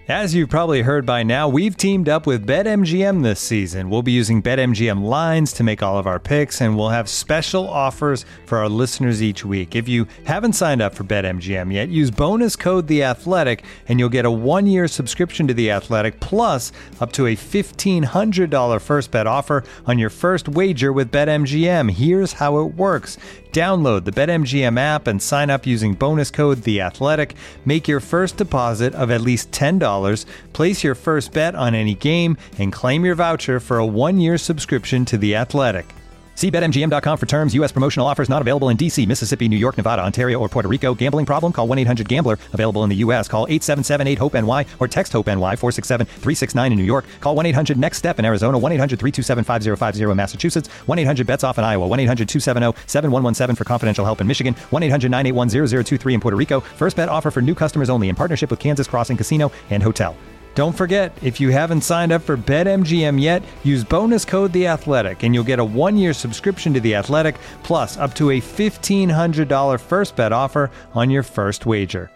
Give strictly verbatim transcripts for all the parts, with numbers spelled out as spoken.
As you've probably heard by now, we've teamed up with BetMGM this season. We'll be using BetMGM lines to make all of our picks, and we'll have special offers for our listeners each week. If you haven't signed up for BetMGM yet, use bonus code The Athletic, and you'll get a one-year subscription to The Athletic, plus up to a fifteen hundred dollars first bet offer on your first wager with BetMGM. Here's how it works. Download the BetMGM app and sign up using bonus code The Athletic. Make your first deposit of at least ten dollars, place your first bet on any game, and claim your voucher for a one-year subscription to The Athletic. See Bet M G M dot com for terms. U S promotional offers not available in D C, Mississippi, New York, Nevada, Ontario, or Puerto Rico. Gambling problem? Call one eight hundred gambler. Available in the U S. Call eight seven seven eight hope N Y or text HOPE-NY four six seven three six nine in New York. Call one eight hundred next step in Arizona. one eight hundred three two seven five zero five zero in Massachusetts. one eight hundred bets off in Iowa. one eight hundred two seven zero seven one one seven for confidential help in Michigan. one eight hundred nine eight one zero zero two three in Puerto Rico. First bet offer for new customers only in partnership with Kansas Crossing Casino and Hotel. Don't forget, if you haven't signed up for BetMGM yet, use bonus code The Athletic, and you'll get a one-year subscription to The Athletic, plus up to a fifteen hundred dollars first bet offer on your first wager.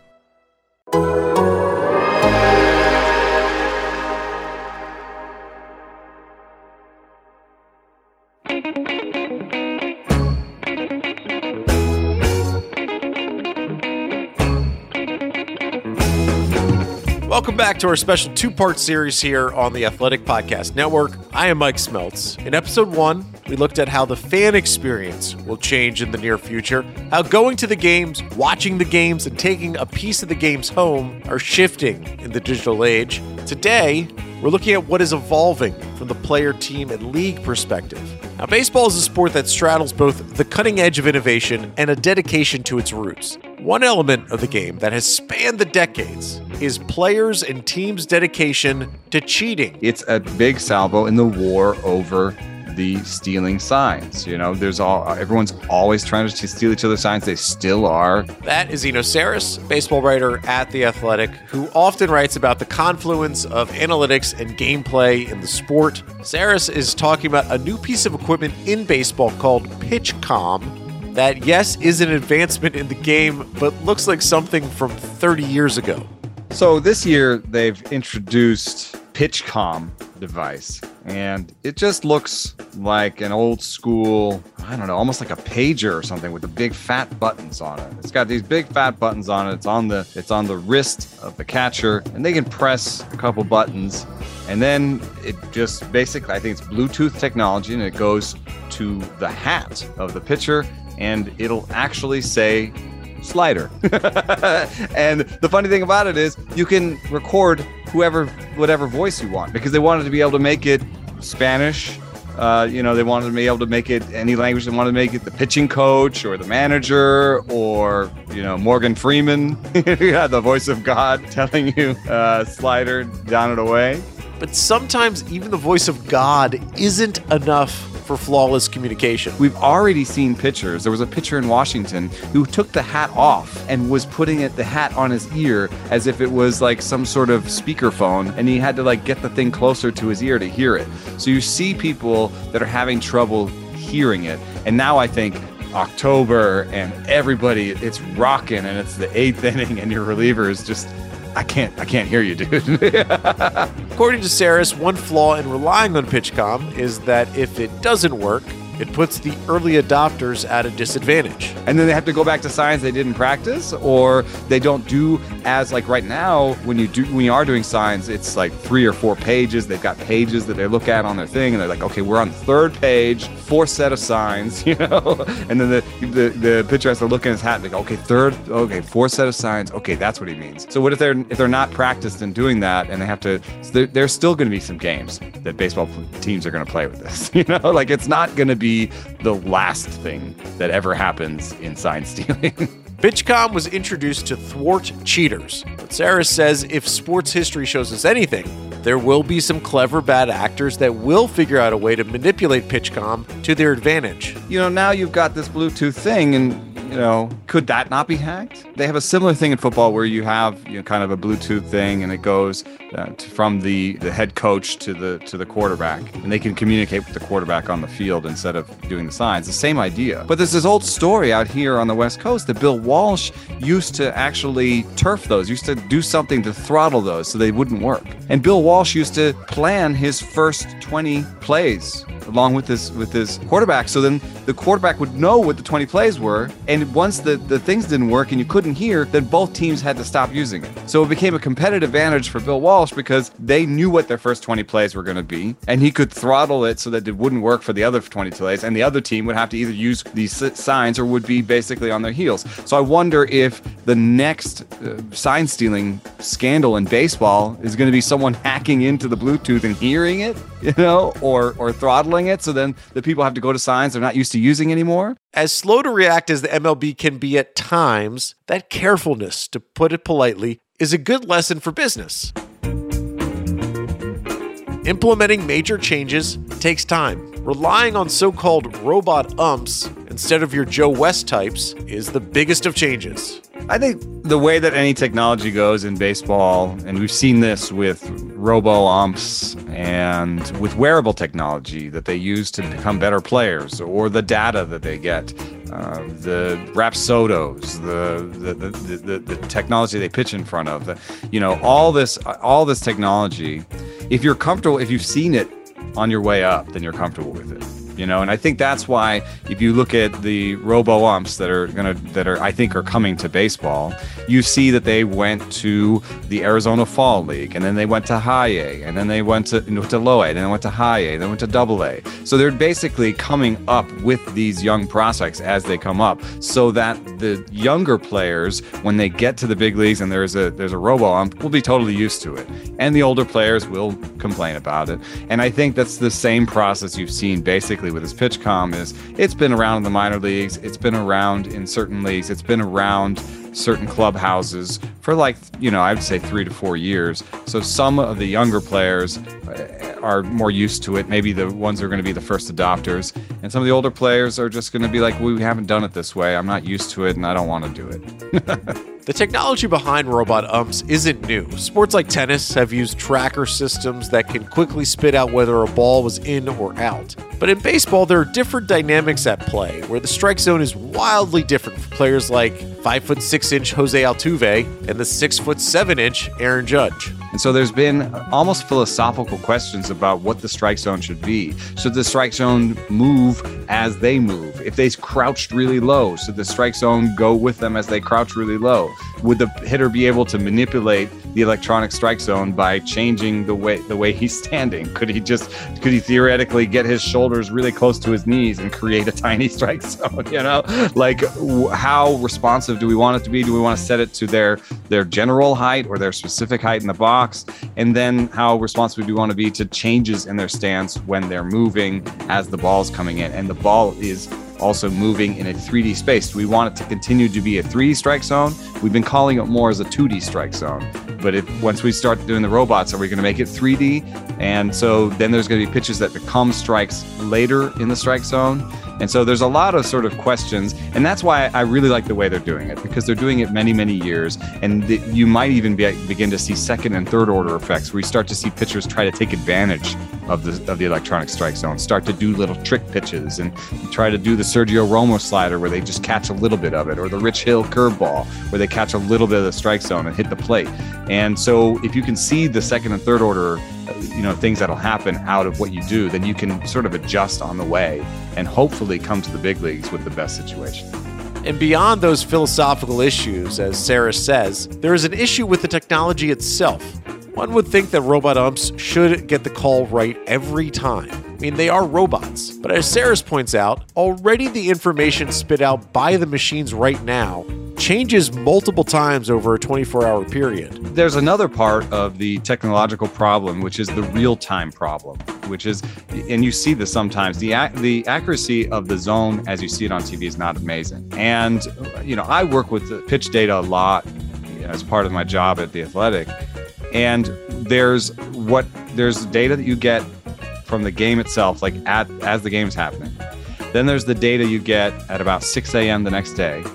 Welcome back to our special two-part series here on the Athletic Podcast Network. I am Mike Smeltz. In episode one, we looked at how the fan experience will change in the near future, how going to the games, watching the games, and taking a piece of the games home are shifting in the digital age. Today, we're looking at what is evolving from the player, team, and league perspective. Now, baseball is a sport that straddles both the cutting edge of innovation and a dedication to its roots. One element of the game that has spanned the decades is players and teams' dedication to cheating. It's a big salvo in the war over the stealing signs. You know, there's all everyone's always trying to steal each other's signs. They still are. That is Eno Sarris, baseball writer at The Athletic, who often writes about the confluence of analytics and gameplay in the sport. Sarris is talking about a new piece of equipment in baseball called PitchCom that, yes, is an advancement in the game, but looks like something from thirty years ago. So this year, they've introduced PitchCom device, and it just looks like an old school, I don't know, almost like a pager or something with the big fat buttons on it. It's got these big fat buttons on it. It's on the it's on the wrist of the catcher, and they can press a couple buttons, and then it just basically, I think it's Bluetooth technology, and it goes to the hat of the pitcher, and it'll actually say slider. And the funny thing about it is you can record whoever, whatever voice you want, because they wanted to be able to make it Spanish. Uh, you know, they wanted to be able to make it any language. They wanted to make it the pitching coach or the manager or, you know, Morgan Freeman, yeah, the voice of God telling you uh, slider down and away. But sometimes even the voice of God isn't enough for flawless communication. We've already seen pitchers. There was a pitcher in Washington who took the hat off and was putting it, the hat on his ear as if it was like some sort of speakerphone, and he had to like get the thing closer to his ear to hear it. So you see people that are having trouble hearing it. And now I think October and everybody, it's rocking, and it's the eighth inning, and your reliever is just, I can't, I can't hear you, dude. According to Sarris, one flaw in relying on PitchCom is that if it doesn't work, it puts the early adopters at a disadvantage. And then they have to go back to signs they didn't practice, or they don't do as, like right now, when you do when you are doing signs, it's like three or four pages. They've got pages that they look at on their thing, and they're like, okay, we're on the third page, fourth set of signs, you know? And then the, the, the pitcher has to look in his hat and they go, okay, third, okay, fourth set of signs, okay, that's what he means. So what if they're if they're not practiced in doing that, and they have to, so there, there's still going to be some games that baseball teams are going to play with this, you know? Like, it's not going to be the last thing that ever happens in sign stealing. PitchCom was introduced to thwart cheaters, but Sarris says if sports history shows us anything, there will be some clever bad actors that will figure out a way to manipulate PitchCom to their advantage. You know, now you've got this Bluetooth thing, and you know, could that not be hacked? They have a similar thing in football where you have, you know, kind of a Bluetooth thing, and it goes uh, to, from the, the head coach to the to the quarterback, and they can communicate with the quarterback on the field instead of doing the signs. The same idea. But there's this old story out here on the West Coast that Bill Walsh used to actually turf those, used to do something to throttle those so they wouldn't work. And Bill Walsh used to plan his first twenty plays along with his with his quarterback, so then the quarterback would know what the twenty plays were, and once the, the things didn't work and you couldn't hear, then both teams had to stop using it. So it became a competitive advantage for Bill Walsh because they knew what their first twenty plays were going to be, and he could throttle it so that it wouldn't work for the other twenty plays, and the other team would have to either use these signs or would be basically on their heels. So I wonder if the next uh, sign stealing scandal in baseball is going to be someone hacking into the Bluetooth and hearing it, you know, or or throttling it, so then the people have to go to signs they're not used to using anymore. As slow to react as the M L B can be at times, that carefulness, to put it politely, is a good lesson for business. Implementing major changes takes time. Relying on so-called robot umps instead of your Joe West types is the biggest of changes. I think the way that any technology goes in baseball, and we've seen this with robo-umps and with wearable technology that they use to become better players, or the data that they get, uh, the Rapsodos, the the, the the the technology they pitch in front of, the, you know, all this all this technology. If you're comfortable, if you've seen it on your way up, then you're comfortable with it. You know, and I think that's why if you look at the robo umps that are gonna that are I think are coming to baseball, you see that they went to the Arizona Fall League, and then they went to High A, and then they went to, you know, to Low A, and then they went to High A, then they went to Double A. So they're basically coming up with these young prospects as they come up, so that the younger players, when they get to the big leagues and there's a there's a robo ump, will be totally used to it, and the older players will complain about it. And I think that's the same process you've seen basically with this PitchCom. Is it's been around in the minor leagues, it's been around in certain leagues, it's been around certain clubhouses for, like, you know, I'd say three to four years. So some of the younger players are more used to it, maybe the ones that are going to be the first adopters, and some of the older players are just going to be like, we haven't done it this way, I'm not used to it, and I don't want to do it. The technology behind robot umps isn't new. Sports like tennis have used tracker systems that can quickly spit out whether a ball was in or out. But in baseball, there are different dynamics at play, where the strike zone is wildly different for players like five foot six inch Jose Altuve and the six foot seven inch Aaron Judge. And so there's been almost philosophical questions about what the strike zone should be. Should the strike zone move as they move? If they crouched really low, should the strike zone go with them as they crouch really low? Would the hitter be able to manipulate the electronic strike zone by changing the way the way he's standing? Could he just could he theoretically get his shoulders really close to his knees and create a tiny strike zone? You know, like, how responsive do we want it to be? Do we want to set it to their their general height or their specific height in the box? And then how responsive do we want to be to changes in their stance when they're moving as the ball's coming in and the ball is also moving in a three D space? Do we want it to continue to be a three D strike zone? We've been calling it more as a two D strike zone. But if once we start doing the robots, are we going to make it three D? And so then there's going to be pitches that become strikes later in the strike zone. And so there's a lot of sort of questions, and that's why I really like the way they're doing it, because they're doing it many, many years, and the, you might even be, begin to see second and third order effects where you start to see pitchers try to take advantage of the of the electronic strike zone, start to do little trick pitches, and you try to do the Sergio Romo slider where they just catch a little bit of it, or the Rich Hill curveball where they catch a little bit of the strike zone and hit the plate. And so if you can see the second and third order, you know, things that'll happen out of what you do, then you can sort of adjust on the way and hopefully come to the big leagues with the best situation. And beyond those philosophical issues, as Sarah says, there is an issue with the technology itself. One would think that robot umps should get the call right every time. I mean, they are robots. But as Sarah points out, already the information spit out by the machines right now changes multiple times over a twenty-four hour period. There's another part of the technological problem, which is the real-time problem, which is, and you see this sometimes, the the accuracy of the zone as you see it on T V is not amazing. And, you know, I work with the pitch data a lot, you know, as part of my job at The Athletic. And there's what there's data that you get from the game itself, like at as the game's happening. Then there's the data you get at about six a.m. the next day.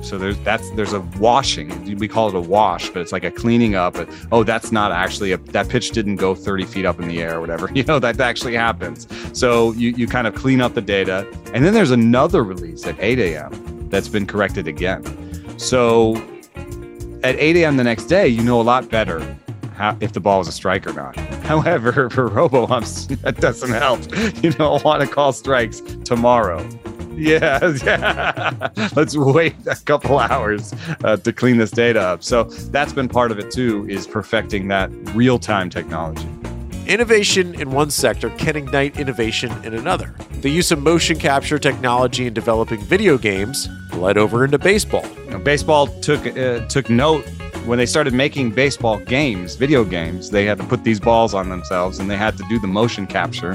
So there's that's there's a washing. We call it a wash, but it's like a cleaning up. But, oh, that's not actually a that pitch didn't go thirty feet up in the air or whatever. You know, that actually happens. So you you kind of clean up the data, and then there's another release at eight a.m. that's been corrected again. So at eight a.m. the next day, you know a lot better how, if the ball is a strike or not. However, for robo-umps, that doesn't help. You don't want to call strikes tomorrow. Yeah, yeah. Let's wait a couple hours uh, to clean this data up. So that's been part of it too, is perfecting that real-time technology. Innovation in one sector can ignite innovation in another. The use of motion capture technology in developing video games led over into baseball. You know, baseball took uh, took note when they started making baseball games, video games. They had to put these balls on themselves, and they had to do the motion capture.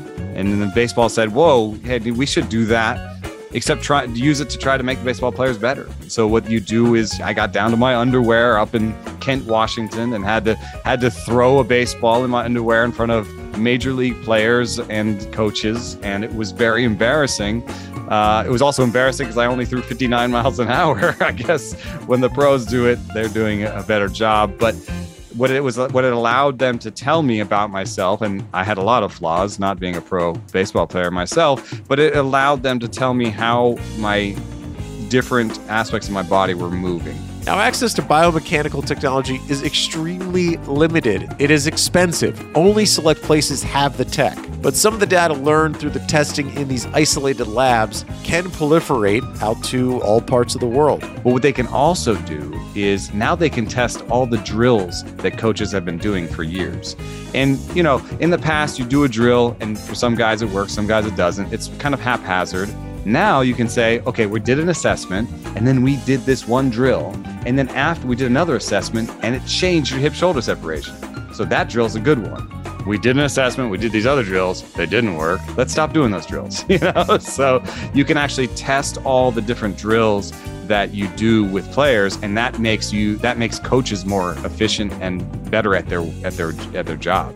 And then baseball said, "Whoa, hey, we should do that." Except try use it to try to make the baseball players better. So what you do is, I got down to my underwear up in Kent, Washington, and had to had to throw a baseball in my underwear in front of major league players and coaches, and it was very embarrassing. Uh, it was also embarrassing because I only threw fifty-nine miles an hour. I guess when the pros do it, they're doing a better job. But what it was, what it allowed them to tell me about myself, and I had a lot of flaws, not being a pro baseball player myself, but it allowed them to tell me how my different aspects of my body were moving. Now, access to biomechanical technology is extremely limited. It is expensive. Only select places have the tech. But some of the data learned through the testing in these isolated labs can proliferate out to all parts of the world. But what they can also do is now they can test all the drills that coaches have been doing for years. And, you know, in the past, you do a drill, and for some guys it works, some guys it doesn't. It's kind of haphazard. Now you can say, okay, we did an assessment, and then we did this one drill. And then after we did another assessment, and it changed your hip-shoulder separation. So that drill's a good one. We did an assessment, we did these other drills, they didn't work. Let's stop doing those drills. You know, so you can actually test all the different drills that you do with players, and that makes you that makes coaches more efficient and better at their at their at their job.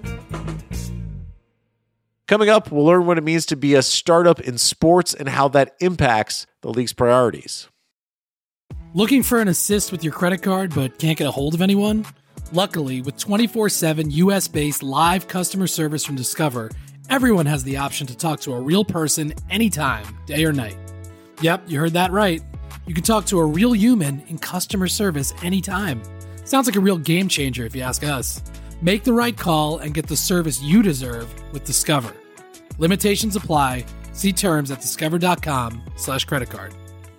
Coming up, we'll learn what it means to be a startup in sports and how that impacts the league's priorities. Looking for an assist with your credit card but can't get a hold of anyone? Luckily, with twenty-four seven U S-based live customer service from Discover, everyone has the option to talk to a real person anytime, day or night. Yep, you heard that right. You can talk to a real human in customer service anytime. Sounds like a real game changer if you ask us. Make the right call and get the service you deserve with Discover. Limitations apply. See terms at discover.com slash credit card.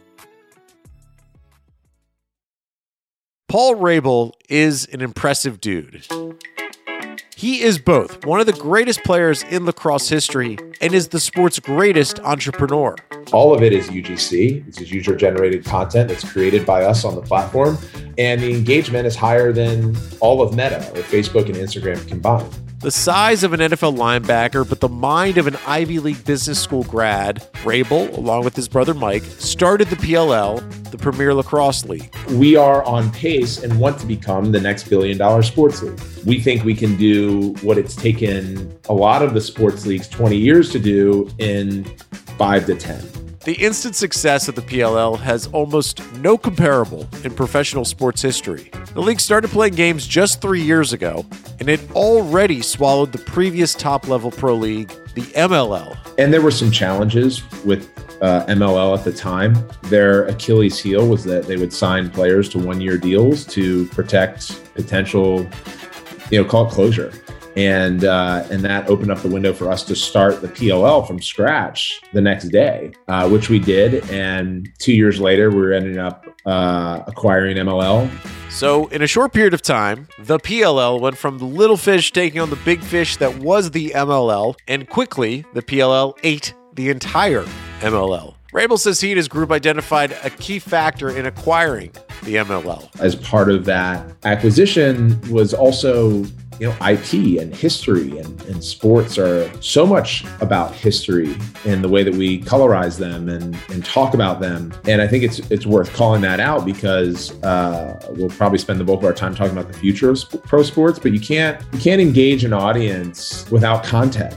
Paul Rabil is an impressive dude. He is both one of the greatest players in lacrosse history and is the sport's greatest entrepreneur. All of it is U G C. This is user-generated content that's created by us on the platform, and the engagement is higher than all of Meta or Facebook and Instagram combined. The size of an N F L linebacker, but the mind of an Ivy League business school grad, Rabil, along with his brother Mike, started the P L L, the Premier Lacrosse League. We are on pace and want to become the next billion-dollar sports league. We think we can do what it's taken a lot of the sports leagues twenty years to do in five to ten. The instant success of the P L L has almost no comparable in professional sports history. The league started playing games just three years ago, and it already swallowed the previous top-level pro league, the M L L. And there were some challenges with uh, M L L at the time. Their Achilles heel was that they would sign players to one-year deals to protect potential, you know, call it closure. And uh, and that opened up the window for us to start the P L L from scratch the next day, uh, which we did. And two years later, we were ending up uh, acquiring M L L. So in a short period of time, the P L L went from the little fish taking on the big fish that was the M L L, and quickly the P L L ate the entire M L L. Rabil says he and his group identified a key factor in acquiring the M L L. As part of that acquisition was also, you know, I P and history, and, and sports are so much about history and the way that we colorize them and, and talk about them. And I think it's it's worth calling that out because uh, we'll probably spend the bulk of our time talking about the future of sp- pro sports, but you can't you can't engage an audience without context.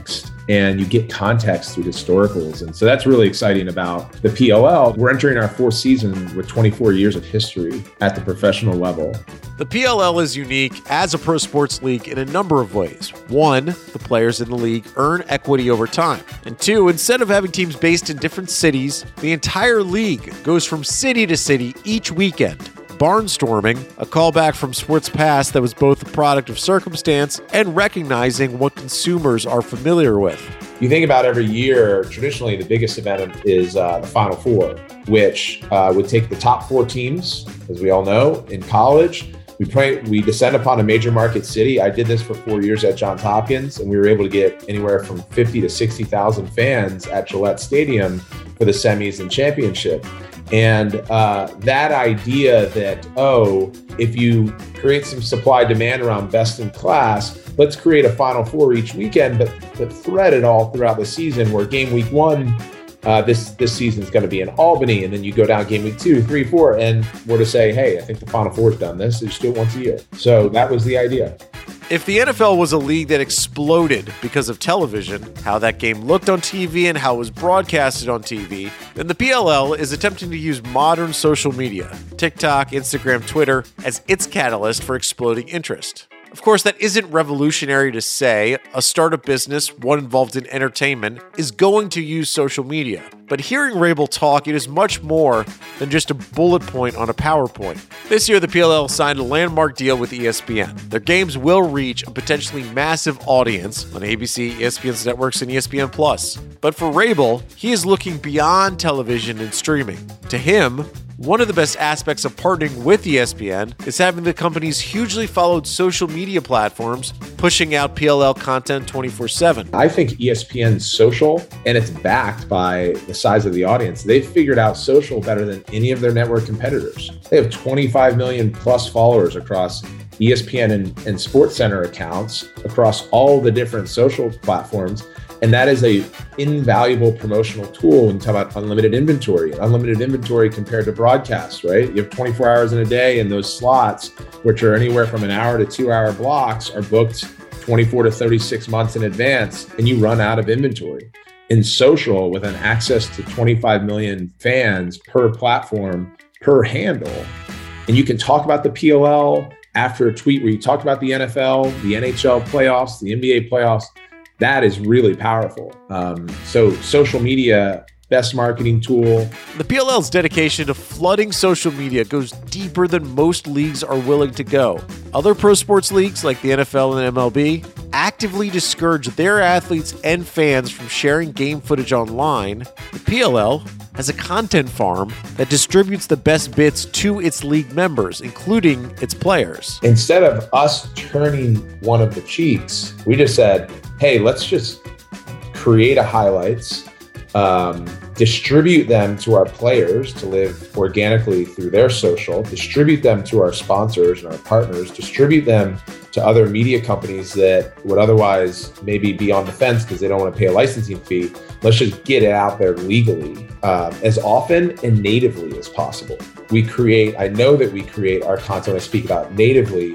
and you get context through historicals. And so that's really exciting about the P L L. We're entering our fourth season with twenty-four years of history at the professional level. The P L L is unique as a pro sports league in a number of ways. One, the players in the league earn equity over time. And two, instead of having teams based in different cities, the entire league goes from city to city each weekend. Barnstorming, a callback from sports past that was both a product of circumstance and recognizing what consumers are familiar with. You think about every year, traditionally the biggest event is uh, the Final Four, which uh, would take the top four teams, as we all know, in college. We pray, we descend upon a major market city. I did this for four years at Johns Hopkins, and we were able to get anywhere from fifty to sixty thousand fans at Gillette Stadium for the semis and championship. And uh, that idea that, oh, if you create some supply demand around best in class, let's create a Final Four each weekend, but, but thread it all throughout the season, where game week one, uh, this this season is going to be in Albany, and then you go down game week two, three, four, and we're to say, hey, I think the Final Four's done this. They just do it once a year. So that was the idea. If the N F L was a league that exploded because of television, how that game looked on T V and how it was broadcasted on T V, then the P L L is attempting to use modern social media, TikTok, Instagram, Twitter, as its catalyst for exploding interest. Of course, that isn't revolutionary to say. A startup business, one involved in entertainment, is going to use social media. But hearing Rabel talk, it is much more than just a bullet point on a PowerPoint. This year, the P L L signed a landmark deal with E S P N. Their games will reach a potentially massive audience on A B C, E S P N's networks, and E S P N Plus. But for Rabel, he is looking beyond television and streaming. To him, one of the best aspects of partnering with E S P N is having the company's hugely followed social media platforms pushing out P L L content twenty-four seven. I think E S P N's social, and it's backed by the size of the audience. They've figured out social better than any of their network competitors. They have twenty-five million plus followers across E S P N and, and SportsCenter accounts across all the different social platforms. And that is a invaluable promotional tool when you talk about unlimited inventory. Unlimited inventory compared to broadcast, right? You have twenty-four hours in a day, and those slots, which are anywhere from an hour to two hour blocks, are booked twenty-four to thirty-six months in advance, and you run out of inventory. In social, with an access to twenty-five million fans per platform, per handle, and you can talk about the P L L after a tweet where you talk about the N F L, the N H L playoffs, the N B A playoffs. That is really powerful. Um, so social media, best marketing tool. The P L L's dedication to flooding social media goes deeper than most leagues are willing to go. Other pro sports leagues like the N F L and M L B actively discourage their athletes and fans from sharing game footage online. The P L L has a content farm that distributes the best bits to its league members, including its players. Instead of us turning one of the cheeks, we just said, hey, let's just create a highlights, um, distribute them to our players to live organically through their social, distribute them to our sponsors and our partners, distribute them to other media companies that would otherwise maybe be on the fence because they don't want to pay a licensing fee. Let's just get it out there legally uh, as often and natively as possible. We create, I know that we create our content, I speak about natively,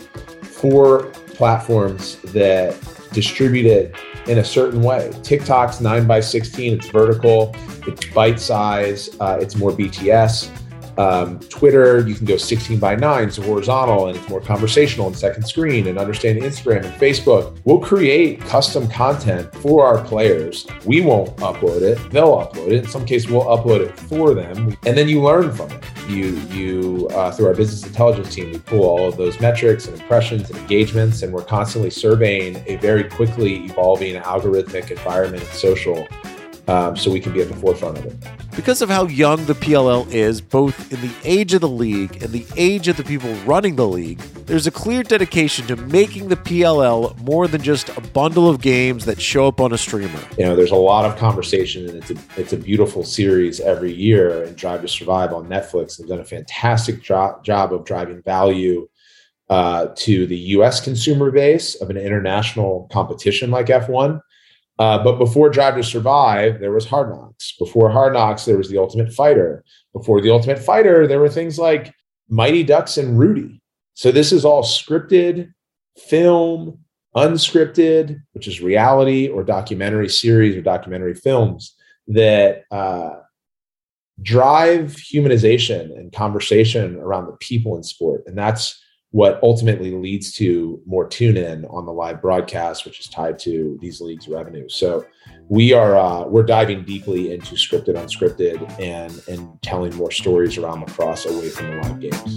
for platforms that distribute it in a certain way. TikTok's nine by sixteen, it's vertical, it's bite size, uh, it's more B T S. Um, Twitter, you can go sixteen by nine, so horizontal, and it's more conversational and second screen, and understanding Instagram and Facebook. We'll create custom content for our players. We won't upload it, they'll upload it. In some cases, we'll upload it for them, and then you learn from it. You, you uh, through our business intelligence team, we pull all of those metrics and impressions and engagements, and we're constantly surveying a very quickly evolving algorithmic environment and social, um, so we can be at the forefront of it. Because of how young the P L L is, both in the age of the league and the age of the people running the league, there's a clear dedication to making the P L L more than just a bundle of games that show up on a streamer. You know, there's a lot of conversation, and it's a, it's a beautiful series every year. And Drive to Survive on Netflix has done a fantastic jo- job of driving value uh, to the U S consumer base of an international competition like F one. Uh, but before Drive to Survive, there was Hard Knocks. Before Hard Knocks, there was The Ultimate Fighter. Before The Ultimate Fighter, there were things like Mighty Ducks and Rudy. So this is all scripted, film, unscripted, which is reality or documentary series or documentary films that uh, drive humanization and conversation around the people in sport. And that's what ultimately leads to more tune in on the live broadcast, which is tied to these leagues' revenue. So we are uh, we're diving deeply into scripted, unscripted, and and telling more stories around lacrosse away from the live games.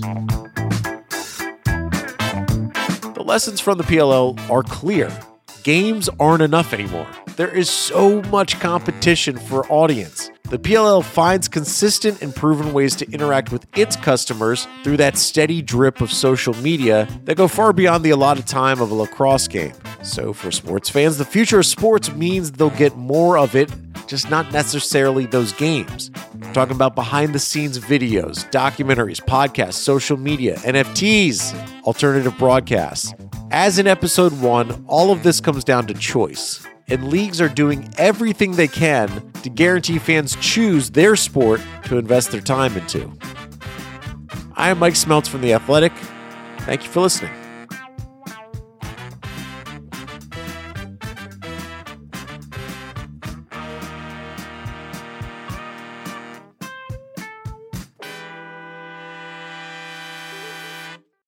The lessons from the P L L are clear. Games aren't enough anymore. There is so much competition for audience. The P L L finds consistent and proven ways to interact with its customers through that steady drip of social media that go far beyond the allotted time of a lacrosse game. So for sports fans, the future of sports means they'll get more of it, just not necessarily those games. I'm talking about behind-the-scenes videos, documentaries, podcasts, social media, N F Ts, alternative broadcasts. As in episode one, all of this comes down to choice. And leagues are doing everything they can to guarantee fans choose their sport to invest their time into. I am Mike Smeltz from The Athletic. Thank you for listening.